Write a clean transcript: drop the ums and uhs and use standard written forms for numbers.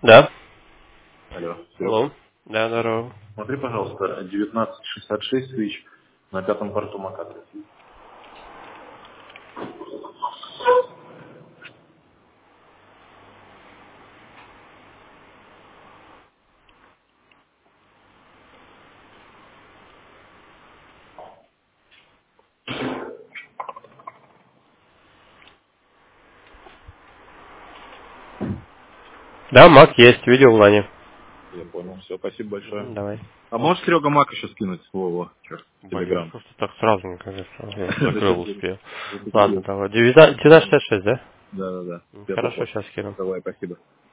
Да. Алло, Алло. Серега. Да, здорово. Смотри, пожалуйста, 1966 Switch на пятом порту Макаты. Да, Мак есть, видео в лане. Я понял, все, спасибо большое. Давай. А можешь Серега Мак еще скинуть слово? Черт, Блин, Телеграм. просто так сразу не конечно. Я Да закрыл, сейчас успел. Ладно, запустил. давай. 1966, да? Да. Хорошо, Светлоход. сейчас кину. Давай, спасибо.